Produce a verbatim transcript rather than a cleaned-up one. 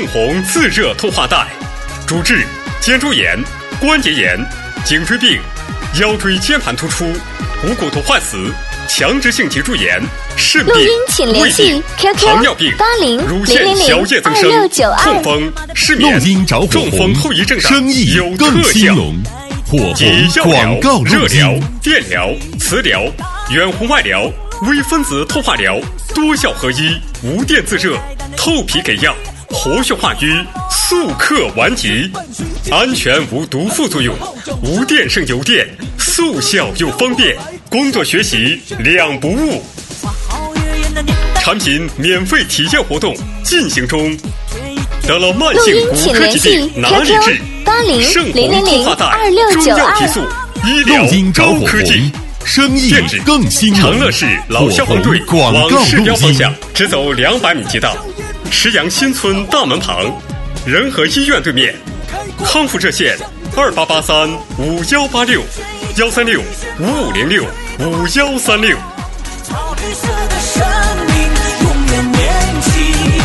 红自热透化带，主治肩周炎、关节炎、颈椎病、腰椎间盘突出、股骨头坏死、强直性脊柱炎、肾病、 录音请联系 Q Q 糖尿病、 八零乳零零腺小叶零二增生、 六九二。 痛风、失眠、 录音着火中风后遗症的生意有更特效。 兴隆，火及药红广告疗、热录疗音。、 电疗、磁疗、远红外疗、微分子透化疗，多效合一，无电自热，透皮给药，活血化瘀，速克顽疾，安全无毒副作用，无电胜有电，速效又方便，工作学习两不误。产品免费体验活动进行中。得了慢录性骨音请科疾联系病哪里 Q 治 Q？八零肾零零零红透化带、 二六中九二药提速、医疗录音着火高科技红，。生意电指更兴隆。 长乐市老消防队火红广告往市标录音。 方向，直走两百米即到。石阳新村大门旁，仁和医院对面。康复热线：二八八三五幺八六，幺三六五五零六五幺三六。 草绿色的